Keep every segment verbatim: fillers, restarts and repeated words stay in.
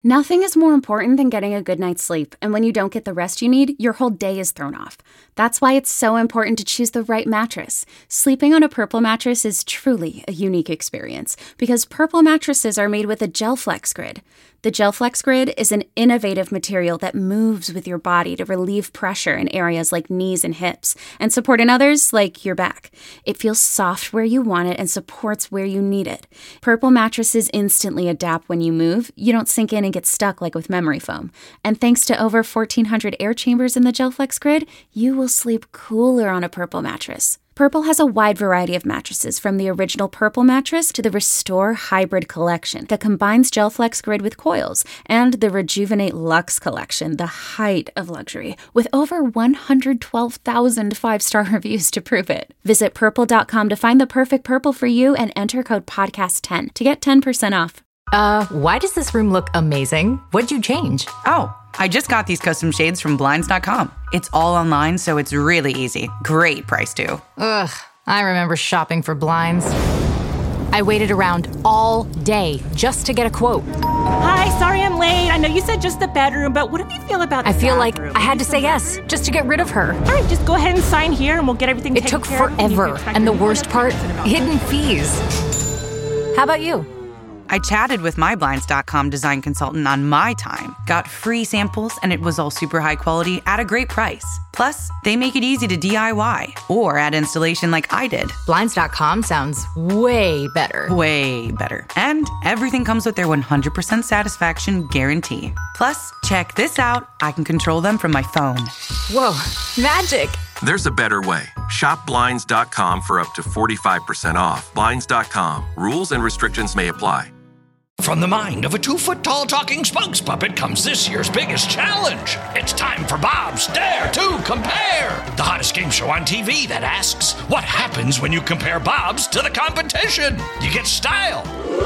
Nothing is more important than getting a good night's sleep, and when you don't get the rest you need, your whole day is thrown off. That's why it's so important to choose the right mattress. Sleeping on a Purple mattress is truly a unique experience, because Purple mattresses are made with a GelFlex Grid. The GelFlex Grid is an innovative material that moves with your body to relieve pressure in areas like knees and hips, and support in others like your back. It feels soft where you want it and supports where you need it. Purple mattresses instantly adapt when you move. You don't sink in and get stuck like with memory foam. And thanks to over fourteen hundred air chambers in the GelFlex Grid, you will sleep cooler on a Purple mattress. Purple has a wide variety of mattresses, from the original Purple mattress to the Restore Hybrid collection that combines GelFlex Grid with coils, and the Rejuvenate Luxe collection, the height of luxury, with over one hundred twelve thousand five-star reviews to prove it. Visit purple dot com to find the perfect Purple for you and enter code podcast ten to get ten percent off. Uh, why does this room look amazing? What'd you change? Oh, I just got these custom shades from Blinds dot com. It's all online, so it's really easy. Great price, too. Ugh, I remember shopping for blinds. I waited around all day just to get a quote. Hi, sorry I'm late. I know you said just the bedroom, but what do you feel about the I feel bathroom? like I had to say yes just to get rid of her. All right, just go ahead and sign here and we'll get everything It taken took care of. forever, and the worst part, hidden fees. How about you? I chatted with my Blinds dot com design consultant on my time, got free samples, and it was all super high quality at a great price. Plus, they make it easy to D I Y or add installation like I did. Blinds dot com sounds way better. Way better. And everything comes with their one hundred percent satisfaction guarantee. Plus, check this out. I can control them from my phone. Whoa, magic. There's a better way. Shop Blinds dot com for up to forty-five percent off. Blinds dot com. Rules and restrictions may apply. From the mind of a two-foot-tall talking spokes puppet comes this year's biggest challenge. It's time for Bob's Dare to Compare, the hottest game show on T V that asks, what happens when you compare Bob's to the competition? You get style.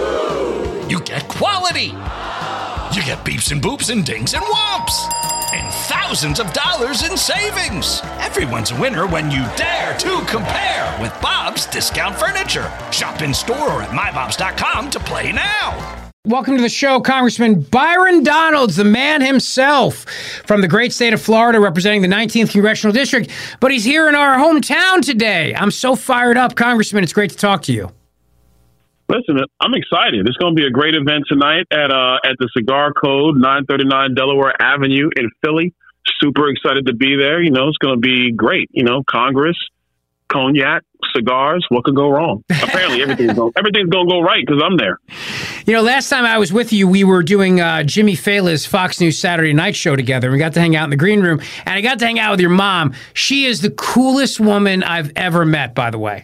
You get quality. You get beeps and boops and dings and whomps. And thousands of dollars in savings. Everyone's a winner when you dare to compare with Bob's Discount Furniture. Shop in store or at my bobs dot com to play now. Welcome to the show, Congressman Byron Donalds, the man himself, from the great state of Florida, representing the nineteenth Congressional District. But he's here in our hometown today. I'm so fired up, Congressman. It's great to talk to you. Listen, I'm excited. It's going to be a great event tonight at uh, at the Cigar Code, nine thirty-nine Delaware Avenue in Philly. Super excited to be there. You know, it's going to be great. You know, Congress, cognac, cigars. What could go wrong? Apparently, everything's going everything's going to go right because I'm there. You know, last time I was with you, we were doing uh, Jimmy Fallon's Fox News Saturday Night Show together. We got to hang out in the green room, and I got to hang out with your mom. She is the coolest woman I've ever met, by the way.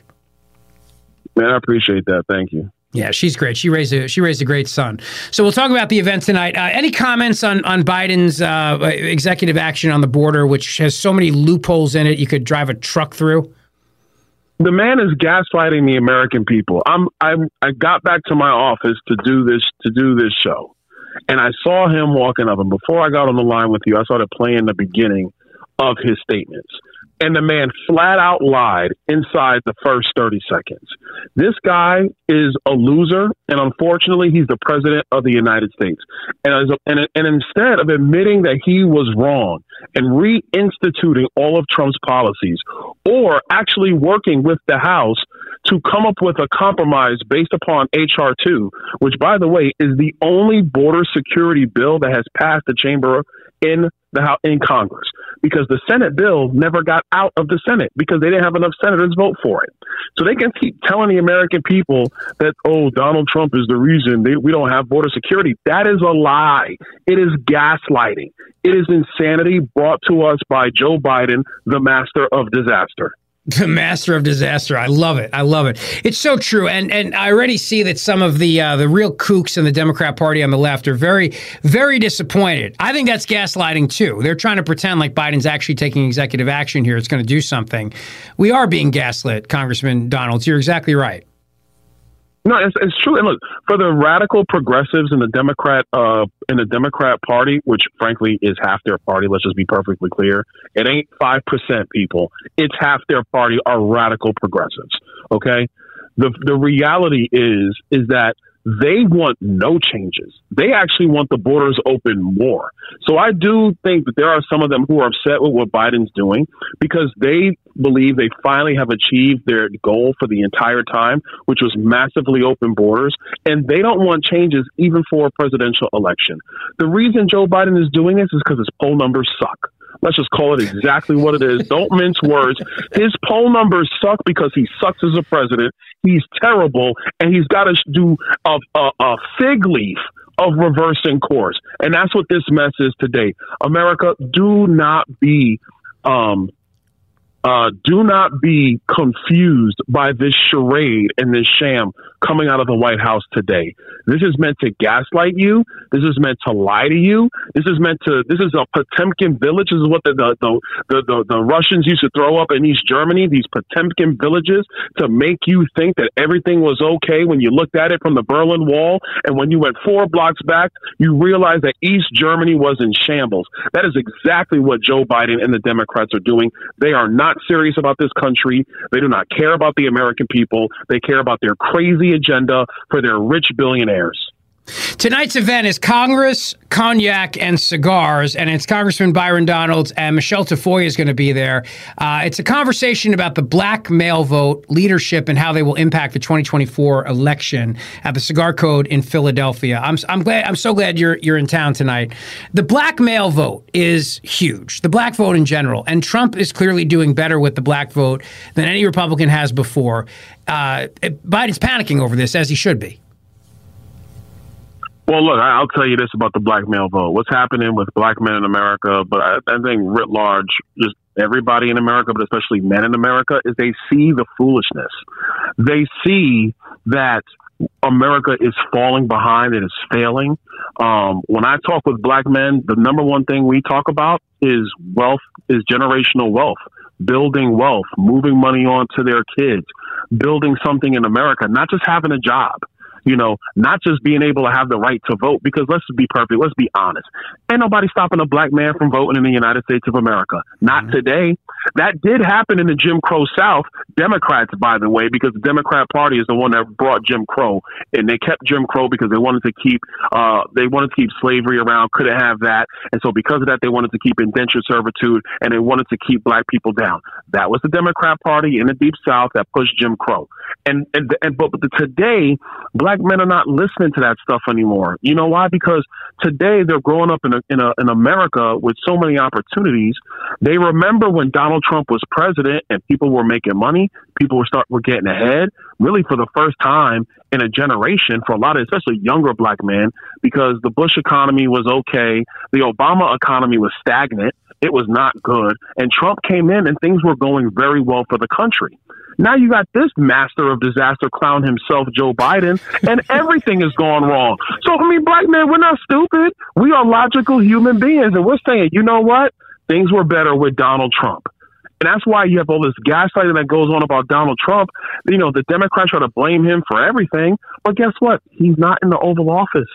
Man, I appreciate that. Thank you. Yeah, she's great. She raised a she raised a great son. So we'll talk about the event tonight. Uh, any comments on on Biden's uh, executive action on the border, which has so many loopholes in it you could drive a truck through? The man is gaslighting the American people. I'm I'm I got back to my office to do this to do this show, and I saw him walking up. And before I got on the line with you, I started playing the beginning of his statements. And the man flat out lied inside the first thirty seconds. This guy is a loser, and unfortunately, he's the president of the United States. And, as a, and, and instead of admitting that he was wrong and reinstituting all of Trump's policies, or actually working with the House to come up with a compromise based upon H R two, which, by the way, is the only border security bill that has passed the chamber in the House, in Congress, because the Senate bill never got out of the Senate because they didn't have enough senators vote for it. So they can keep telling the American people that, oh, Donald Trump is the reason they, we don't have border security. That is a lie. It is gaslighting. It is insanity brought to us by Joe Biden, the master of disaster. The master of disaster. I love it. I love it. It's so true. And and I already see that some of the uh, the real kooks in the Democrat Party on the left are very, very disappointed. I think that's gaslighting, too. They're trying to pretend like Biden's actually taking executive action here. It's going to do something. We are being gaslit, Congressman Donalds. You're exactly right. No, it's, it's true. And look, for the radical progressives in the Democrat uh, in the Democrat Party, which frankly is half their party, let's just be perfectly clear, it ain't five percent people. It's half their party are radical progressives. Okay, the the reality is is that They want no changes. They actually want the borders open more. So I do think that there are some of them who are upset with what Biden's doing because they believe they finally have achieved their goal for the entire time, which was massively open borders. And they don't want changes even for a presidential election. The reason Joe Biden is doing this is because his poll numbers suck. Let's just call it exactly what it is. Don't mince words. His poll numbers suck because he sucks as a president. He's terrible, and he's got to do a, a, a fig leaf of reversing course. And that's what this mess is today. America, do not be um, uh, do not be confused by this charade and this sham coming out of the White House today. This is meant to gaslight you. This is meant to lie to you. This is meant to, this is a Potemkin village. This is what the, the, the, the, the, the Russians used to throw up in East Germany, these Potemkin villages, to make you think that everything was okay when you looked at it from the Berlin Wall. And when you went four blocks back, you realized that East Germany was in shambles. That is exactly what Joe Biden and the Democrats are doing. They are not serious about this country. They do not care about the American people. They care about their crazy agenda for their rich billionaires. Tonight's event is Congress, Cognac, and Cigars, and it's Congressman Byron Donalds and Michelle Tafoya is going to be there. Uh, it's a conversation about the black male vote, leadership, and how they will impact the twenty twenty-four election at the Cigar Code in Philadelphia. I'm I'm glad I'm so glad you're you're in town tonight. The black male vote is huge. The black vote in general, and Trump is clearly doing better with the black vote than any Republican has before. Uh, Biden's panicking over this, as he should be. Well, look, I'll tell you this about the black male vote. What's happening with black men in America, but I, I think writ large, just everybody in America, but especially men in America, is they see the foolishness. They see that America is falling behind. It is failing. Um, when I talk with black men, the number one thing we talk about is wealth, is generational wealth, building wealth, moving money on to their kids, building something in America, not just having a job. You know, not just being able to have the right to vote, because let's be perfect. Let's be honest. Ain't nobody stopping a black man from voting in the United States of America. Not mm-hmm. today. That did happen in the Jim Crow South. Democrats, by the way, because the Democrat Party is the one that brought Jim Crow, and they kept Jim Crow because they wanted to keep uh, they wanted to keep slavery around. Couldn't have that, and so because of that, they wanted to keep indentured servitude, and they wanted to keep black people down. That was the Democrat Party in the Deep South that pushed Jim Crow. And and and but, but the, today, black men are not listening to that stuff anymore. You know why? Because today they're growing up in a, in a, in America with so many opportunities. They remember when Donald Trump was president and people were making money, people were start were getting ahead, really for the first time in a generation for a lot of, especially younger black men, because the Bush economy was okay, the Obama economy was stagnant, it was not good, and Trump came in and things were going very well for the country. Now you got this master of disaster clown himself, Joe Biden, and everything is going wrong. So, I mean, black men, we're not stupid. We are logical human beings, and we're saying, you know what? Things were better with Donald Trump. And that's why you have all this gaslighting that goes on about Donald Trump. You know, the Democrats try to blame him for everything. But guess what? He's not in the Oval Office.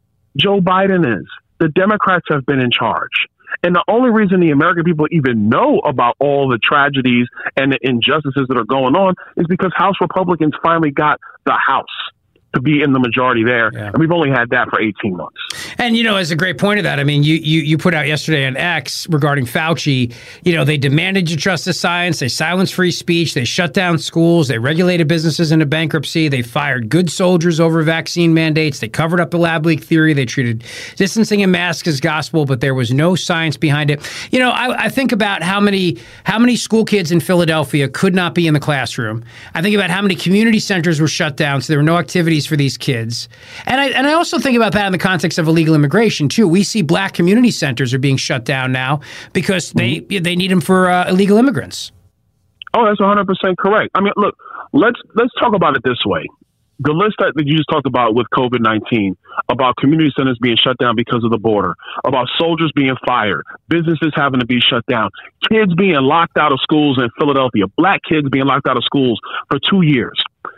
Joe Biden is. The Democrats have been in charge. And the only reason the American people even know about all the tragedies and the injustices that are going on is because House Republicans finally got the House to be in the majority there. Yeah. And we've only had that for eighteen months. And, you know, as a great point of that, I mean, you, you you put out yesterday on X regarding Fauci, you know, they demanded you trust the science. They silenced free speech. They shut down schools. They regulated businesses into bankruptcy. They fired good soldiers over vaccine mandates. They covered up the lab leak theory. They treated distancing and masks as gospel, but there was no science behind it. You know, I, I think about how many how many school kids in Philadelphia could not be in the classroom. I think about how many community centers were shut down, so there were no activities for these kids. And I and I also think about that in the context of illegal immigration, too. We see black community centers are being shut down now because they mm-hmm. they need them for uh, illegal immigrants. Oh, that's one hundred percent correct. I mean, look, let's let's talk about it this way. The list that you just talked about with COVID nineteen, about community centers being shut down because of the border, about soldiers being fired, businesses having to be shut down, kids being locked out of schools in Philadelphia, black kids being locked out of schools for two years.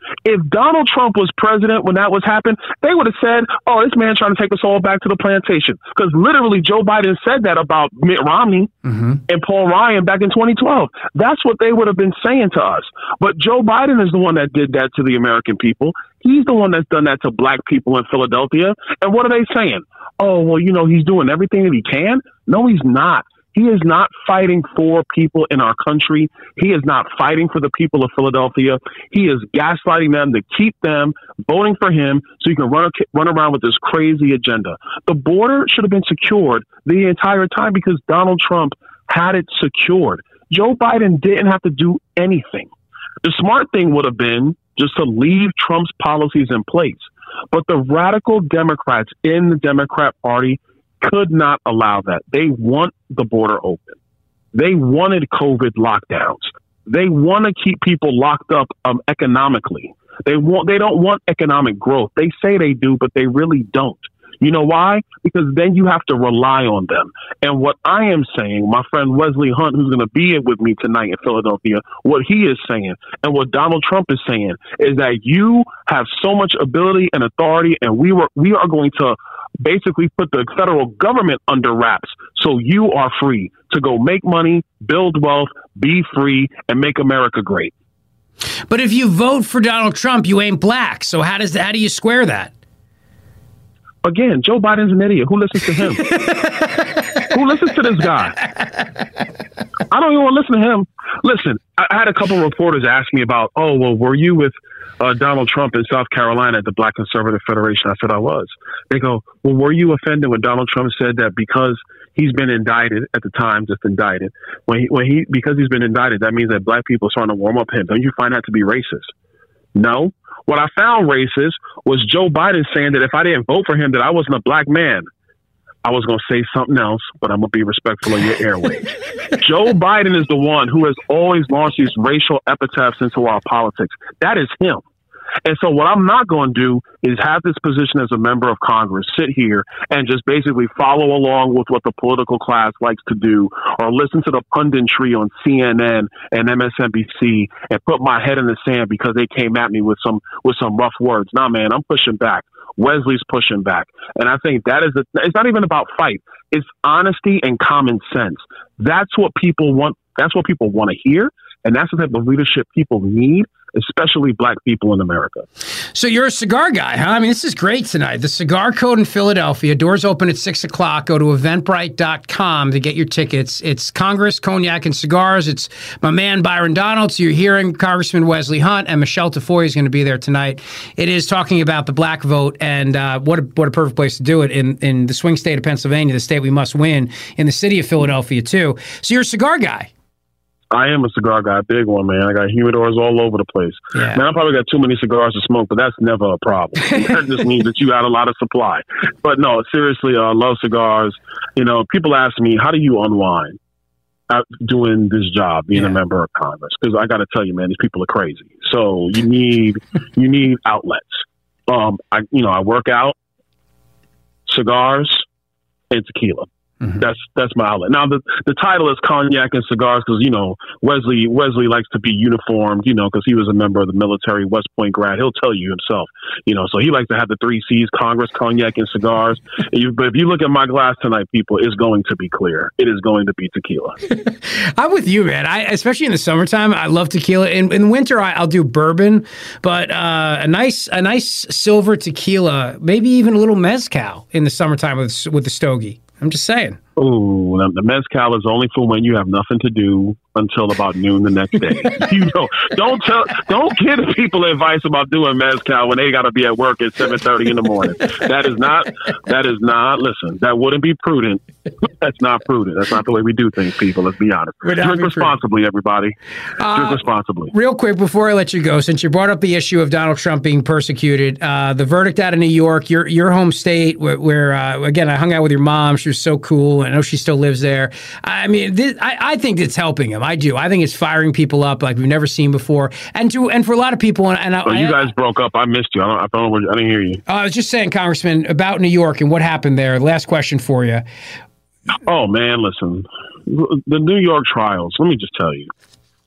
If Donald Trump was president when that was happening, they would have said, oh, this man trying to take us all back to the plantation. Because literally Joe Biden said that about Mitt Romney mm-hmm. and Paul Ryan back in twenty twelve. That's what they would have been saying to us. But Joe Biden is the one that did that to the American people. He's the one that's done that to black people in Philadelphia. And what are they saying? Oh, well, you know, he's doing everything that he can. No, he's not. He is not fighting for people in our country. He is not fighting for the people of Philadelphia. He is gaslighting them to keep them voting for him so he can run, run around with this crazy agenda. The border should have been secured the entire time because Donald Trump had it secured. Joe Biden didn't have to do anything. The smart thing would have been just to leave Trump's policies in place. But the radical Democrats in the Democrat Party could not allow that. They want the border open. They wanted COVID lockdowns. They want to keep people locked up um, economically. They want. They don't want economic growth. They say they do, but they really don't. You know why? Because then you have to rely on them. And what I am saying, my friend Wesley Hunt, who's going to be with me tonight in Philadelphia, what he is saying and what Donald Trump is saying is that you have so much ability and authority, and we were we are going to basically put the federal government under wraps so you are free to go make money, build wealth, be free, and make America great. But if you vote for Donald Trump, you ain't black. So how does how do you square that? Again, Joe Biden's an idiot. Who listens to him? Who listens to this guy? I don't even want to listen to him. Listen, I had a couple of reporters ask me about, oh, well, were you with uh, Donald Trump in South Carolina at the Black Conservative Federation? I said I was. They go, well, were you offended when Donald Trump said that because he's been indicted at the time, just indicted, when he, when he because he's been indicted, that means that black people are starting to warm up him. Don't you find that to be racist? No. What I found racist was Joe Biden saying that if I didn't vote for him, that I wasn't a black man. I was going to say something else, but I'm going to be respectful of your airwaves. Joe Biden is the one who has always launched these racial epithets into our politics. That is him. And so what I'm not going to do is have this position as a member of Congress sit here and just basically follow along with what the political class likes to do or listen to the punditry on C N N and M S N B C and put my head in the sand because they came at me with some with some rough words. Nah, man, I'm pushing back. Wesley's pushing back. And I think that is, a, it's not even about fight. It's honesty and common sense. That's what people want. That's what people want to hear. And that's the type of leadership people need, especially black people in America. So you're a cigar guy, huh? I mean, this is great tonight. The Cigar Code in Philadelphia. Doors open at six o'clock. Go to eventbrite dot com to get your tickets. It's Congress, Cognac, and Cigars. It's my man, Byron Donalds. You're hearing Congressman Wesley Hunt, and Michelle Tafoya is going to be there tonight. It is talking about the black vote, and uh, what, a, what a perfect place to do it in, in the swing state of Pennsylvania, the state we must win, in the city of Philadelphia, too. So you're a cigar guy. I am a cigar guy, big one, man. I got humidors all over the place. Yeah. Man, I probably got too many cigars to smoke, but that's never a problem. That just means that you got a lot of supply. But no, seriously, I uh, love cigars. You know, people ask me, how do you unwind uh, doing this job, being yeah. a member of Congress? Because I got to tell you, man, these people are crazy. So you need you need outlets. Um, I you know, I work out, cigars, and tequila. Mm-hmm. That's that's my outlet. Now the the title is Cognac and Cigars because you know Wesley Wesley likes to be uniformed, you know, because he was a member of the military, West Point grad. He'll tell you himself, you know, so he likes to have the three C's: Congress, Cognac, and Cigars. you, but if you look at my glass tonight, people, it's going to be clear. It is going to be tequila. I'm with you, man. I especially in the summertime, I love tequila. In in winter, I, I'll do bourbon, but uh, a nice a nice silver tequila, maybe even a little mezcal in the summertime with with the stogie. I'm just saying. Oh, the mezcal is only for when you have nothing to do until about noon the next day. You know, don't tell, don't give people advice about doing mezcal when they got to be at work at seven thirty in the morning. That is not. That is not. Listen, that wouldn't be prudent. That's not prudent. That's not the way we do things, people. Let's be honest. Drink responsibly, everybody. Uh, Drink responsibly. Real quick before I let you go, since you brought up the issue of Donald Trump being persecuted, uh, the verdict out of New York, your your home state, where, where uh, again, I hung out with your mom. She was so cool. I know she still lives there. I mean, this, I, I think it's helping him. I do. I think it's firing people up like we've never seen before. And to and for a lot of people, and, and I, oh, you guys I, broke up. I missed you. I don't. I don't know. I didn't hear you. Uh, I was just saying, Congressman, about New York and what happened there. Last question for you. Oh man, listen, the New York trials. Let me just tell you,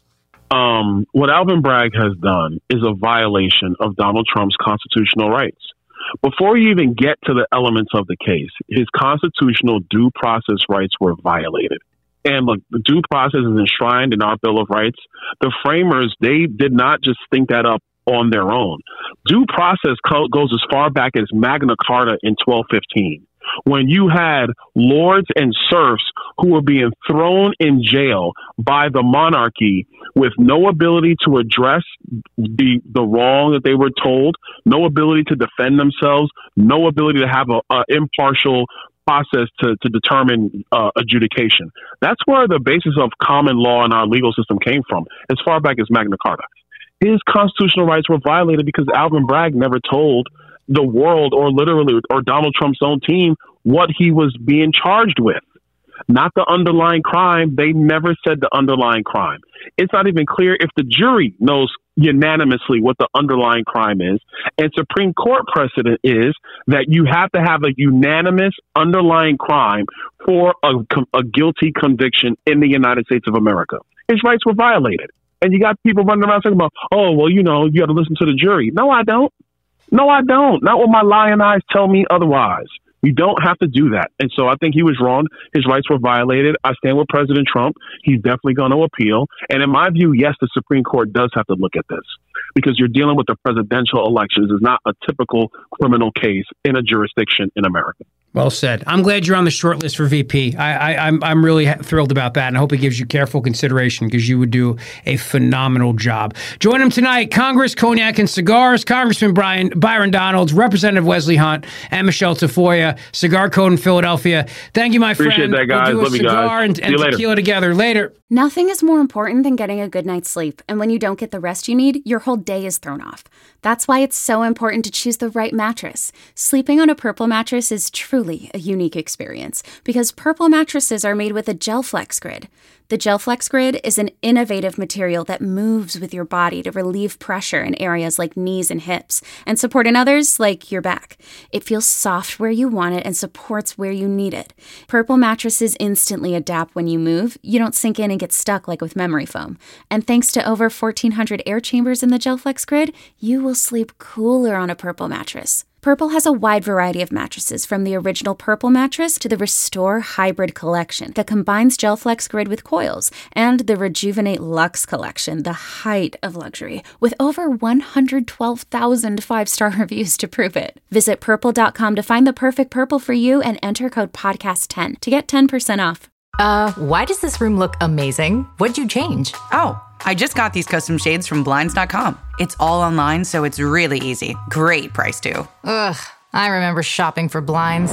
Um, what Alvin Bragg has done is a violation of Donald Trump's constitutional rights. Before you even get to the elements of the case, his constitutional due process rights were violated. And look, the due process is enshrined in our Bill of Rights. The framers, they did not just think that up on their own. Due process co- goes as far back as Magna Carta in twelve fifteen, when you had lords and serfs who were being thrown in jail by the monarchy with no ability to address the the wrong that they were told, no ability to defend themselves, no ability to have a, a impartial process to, to determine uh, adjudication. That's where the basis of common law in our legal system came from, as far back as Magna Carta. His constitutional rights were violated because Alvin Bragg never told the world, or literally, or Donald Trump's own team, what he was being charged with. Not the underlying crime. They never said the underlying crime. It's not even clear if the jury knows unanimously what the underlying crime is. And Supreme Court precedent is that you have to have a unanimous underlying crime for a, a guilty conviction in the United States of America. His rights were violated. And you got people running around talking about, oh, well, you know, you got to listen to the jury. No, I don't. No, I don't. Not when my lion eyes tell me otherwise. You don't have to do that. And so I think he was wrong. His rights were violated. I stand with President Trump. He's definitely going to appeal. And in my view, yes, the Supreme Court does have to look at this, because you're dealing with the presidential elections. It's not a typical criminal case in a jurisdiction in America. Well said. I'm glad you're on the short list for V P. I, I, I'm I'm really thrilled about that, and I hope it gives you careful consideration, because you would do a phenomenal job. Join him tonight, Congress, Cognac, and Cigars, Congressman Brian, Byron Donalds, Representative Wesley Hunt, and Michelle Tafoya, Cigar Code in Philadelphia. Thank you, my Appreciate friend. that, guys. We'll do a Love you cigar guys. and, and See you tequila later. together later. Nothing is more important than getting a good night's sleep, and when you don't get the rest you need, your whole day is thrown off. That's why it's so important to choose the right mattress. Sleeping on a Purple mattress is truly a unique experience, because Purple mattresses are made with a GelFlex Grid. The GelFlex Grid is an innovative material that moves with your body to relieve pressure in areas like knees and hips, and support in others like your back. It feels soft where you want it and supports where you need it. Purple mattresses instantly adapt when you move. You don't sink in and get stuck like with memory foam. And thanks to over fourteen hundred air chambers in the GelFlex Grid, you will sleep cooler on a Purple mattress. Purple has a wide variety of mattresses, from the original Purple mattress to the Restore Hybrid collection that combines GelFlex Grid with coils, and the Rejuvenate Luxe collection, the height of luxury, with over one hundred twelve thousand five-star reviews to prove it. Visit purple dot com to find the perfect Purple for you and enter code podcast ten to get ten percent off. Uh, why does this room look amazing? What'd you change? Oh, I just got these custom shades from Blinds dot com. It's all online, so it's really easy. Great price, too. Ugh, I remember shopping for blinds.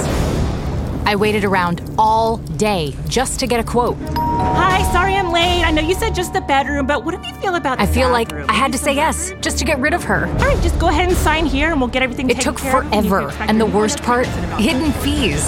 I waited around all day just to get a quote. Hi, sorry I'm late. I know you said just the bedroom, but what do you feel about the I feel bathroom? like I had to say yes just to get rid of her. All right, just go ahead and sign here and we'll get everything It taken took care of. You can forever, expect and the your worst part, hidden fees.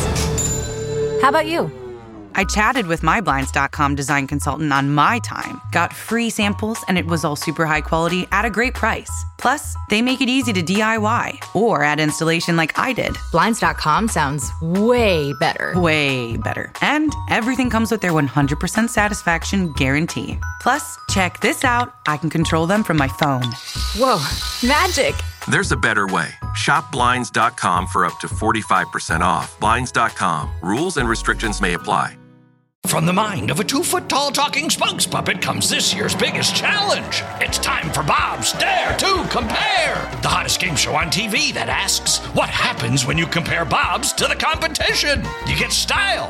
How about you? I chatted with my Blinds dot com design consultant on my time, got free samples, and it was all super high quality at a great price. Plus, they make it easy to D I Y or add installation like I did. Blinds dot com sounds way better. Way better. And everything comes with their one hundred percent satisfaction guarantee. Plus, check this out. I can control them from my phone. Whoa, magic. There's a better way. Shop Blinds dot com for up to forty-five percent off. Blinds dot com. Rules and restrictions may apply. From the mind of a two-foot-tall talking spokes puppet comes this year's biggest challenge. It's time for Bob's Dare to Compare, the hottest game show on T V that asks, what happens when you compare Bob's to the competition? You get style.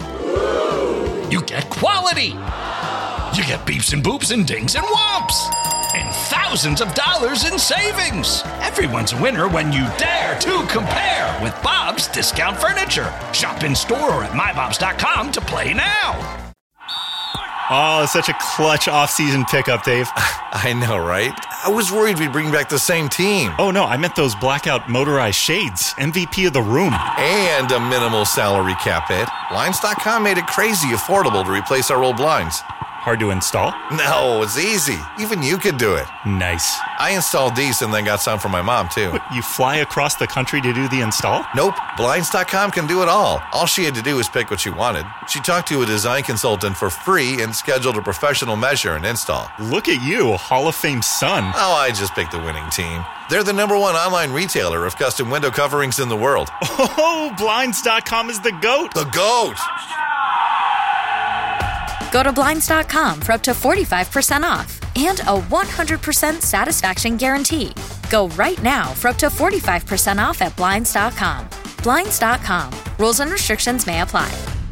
You get quality. You get beeps and boops and dings and whomps. And thousands of dollars in savings. Everyone's a winner when you dare to compare with Bob's Discount Furniture. Shop in store or at my bobs dot com to play now. Oh, such a clutch off-season pickup, Dave. I know, right? I was worried we'd bring back the same team. Oh, no, I meant those blackout motorized shades. M V P of the room. And a minimal salary cap hit. Blinds dot com made it crazy affordable to replace our old blinds. Hard to install? No, it's easy. Even you could do it. Nice. I installed these and then got some for my mom, too. You fly across the country to do the install? Nope. Blinds dot com can do it all. All she had to do was pick what she wanted. She talked to a design consultant for free and scheduled a professional measure and install. Look at you, Hall of Fame son. Oh, I just picked the winning team. They're the number one online retailer of custom window coverings in the world. Oh, Blinds dot com is the GOAT. The GOAT! Go to Blinds dot com for up to forty-five percent off and a one hundred percent satisfaction guarantee. Go right now for up to forty-five percent off at Blinds dot com. Blinds dot com. Rules and restrictions may apply.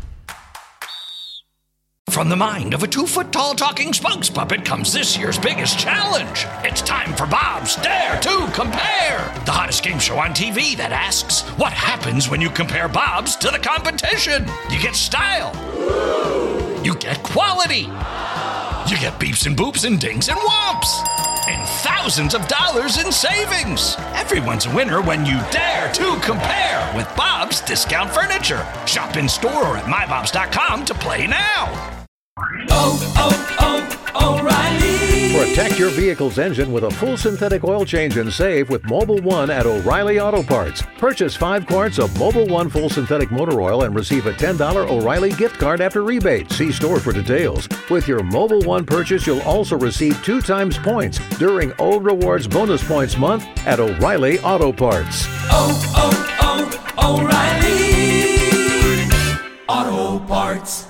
From the mind of a two-foot-tall talking spokes puppet comes this year's biggest challenge. It's time for Bob's Dare to Compare, the hottest game show on T V that asks, what happens when you compare Bob's to the competition? You get style. You get quality. You get beeps and boops and dings and whomps. And thousands of dollars in savings. Everyone's a winner when you dare to compare with Bob's Discount Furniture. Shop in store or at my bobs dot com to play now. Oh, oh, oh, O'Reilly. Protect your vehicle's engine with a full synthetic oil change and save with Mobil one at O'Reilly Auto Parts. Purchase five quarts of Mobil one full synthetic motor oil and receive a ten dollars O'Reilly gift card after rebate. See store for details. With your Mobil one purchase, you'll also receive two times points during O Rewards Bonus Points Month at O'Reilly Auto Parts. Oh, oh, oh, O'Reilly Auto Parts.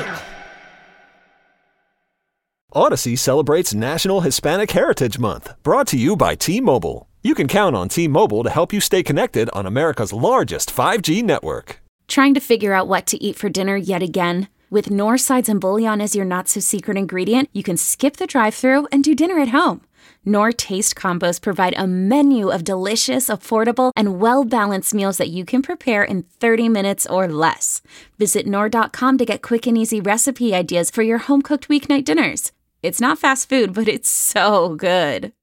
Odyssey celebrates National Hispanic Heritage Month, brought to you by T-Mobile. You can count on T-Mobile to help you stay connected on America's largest five G network. Trying to figure out what to eat for dinner yet again? With Knorr sides and bouillon as your not-so-secret ingredient, you can skip the drive-thru and do dinner at home. Knorr Taste Combos provide a menu of delicious, affordable, and well-balanced meals that you can prepare in thirty minutes or less. Visit Knorr dot com to get quick and easy recipe ideas for your home-cooked weeknight dinners. It's not fast food, but it's so good.